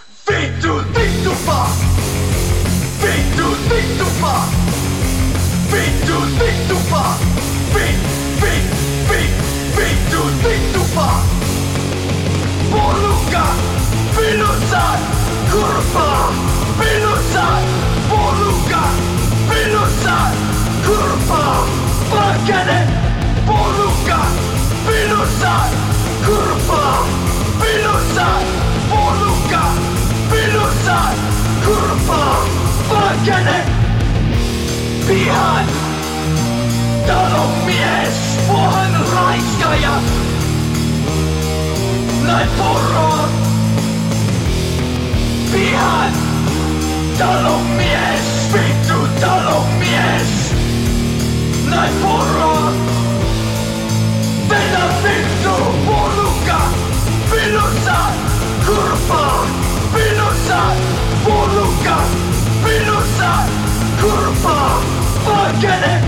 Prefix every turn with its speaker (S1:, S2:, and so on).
S1: Vittu, vittupa! Vittu, vittupa! Vittu, vittupa! Vittu, vittupa! Porukka! Minussa! Kurva! Minussa! Porukka! Minussa! Kurva! Pakene! Porukka! Minussa! Kurva! Minussa! Porukka! Minussa! Kurva! Pakene! Pihan! Talon mies! Puhan raiskaja! Näin poro! Pihan! Talon mies! Vittu talon mies! Näin poro! Vedä vittu porukka! Minussa! Kurva! Minussa! Porukka! Minussa! Kurva! Pakene!